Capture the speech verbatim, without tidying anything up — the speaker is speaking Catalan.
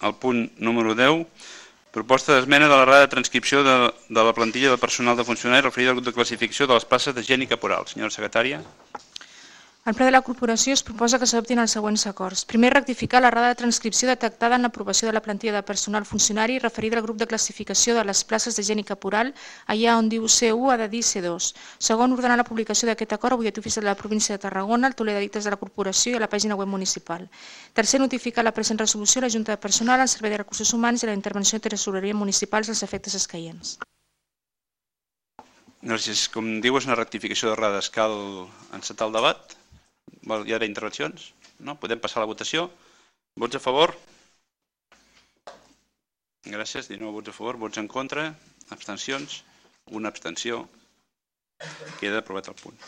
el punt número deu, proposta d'esmena de la rada de transcripció de, de la plantilla de personal de funcionari referida al grup de classificació de les places de gent i caporal. Senyora secretària. Al ple de la corporació es proposa que s'adoptin els següents acords. Primer, rectificar la rada de transcripció detectada en l'aprovació de la plantilla de personal funcionari referida al grup de classificació de les places de gent i caporal, allà on diu C u ha de dir C dos. Segon, ordenar la publicació d'aquest acord al butlletí oficial de la província de Tarragona, al tauler d'edictes de la corporació i a la pàgina web municipal. Tercer, notificar la present resolució a la Junta de Personal, al Servei de Recursos Humans i a la intervenció de tresoreria municipals als efectes escaients. Gràcies. Com diu, és una rectificació de rades. Cal encetar el debat? Hi ha intervencions? No? Podem passar a la votació. Vots a favor? Gràcies. dinou vots a favor. Vots en contra? Abstencions? Una abstenció. Queda aprovat el punt.